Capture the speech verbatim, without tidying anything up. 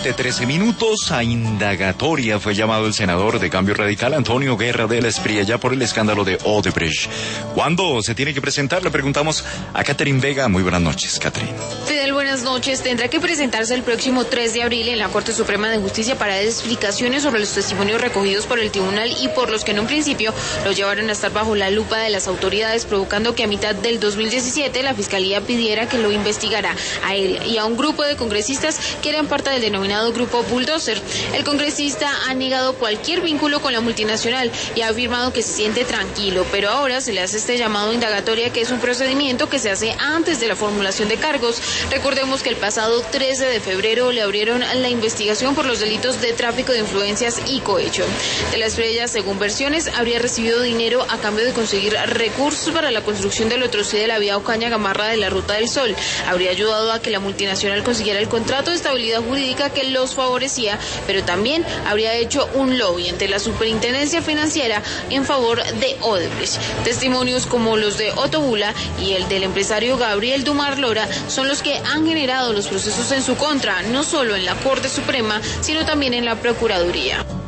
De trece minutos a indagatoria fue llamado el senador de Cambio Radical Antonio Guerra de la Espriella por el escándalo de Odebrecht. ¿Cuándo se tiene que presentar? Le preguntamos a Catherine Vega. Muy buenas noches, Catherine. Fidel, buenas noches. Tendrá que presentarse el próximo tres de abril en la Corte Suprema de Justicia para dar explicaciones sobre los testimonios recogidos por el tribunal y por los que en un principio lo llevaron a estar bajo la lupa de las autoridades, provocando que a mitad del dos mil diecisiete la Fiscalía pidiera que lo investigara a él y a un grupo de congresistas que eran parte del denominado Grupo Bulldozer. El congresista ha negado cualquier vínculo con la multinacional y ha afirmado que se siente tranquilo, pero ahora se le hace este llamado indagatoria, que es un procedimiento que se hace antes de la formulación de cargos. Recordemos que el pasado trece de febrero le abrieron la investigación por los delitos de tráfico de influencias y cohecho. De la Espriella, según versiones, habría recibido dinero a cambio de conseguir recursos para la construcción del otro sí de la vía Ocaña-Gamarra de la Ruta del Sol. Habría ayudado a que la multinacional consiguiera el contrato de estabilidad jurídica que los favorecía, pero también habría hecho un lobby ante la Superintendencia Financiera en favor de Odebrecht. Testimonios como los de Otto Bula y el del empresario Gabriel Dumar Lora son los que han generado los procesos en su contra, no solo en la Corte Suprema, sino también en la Procuraduría.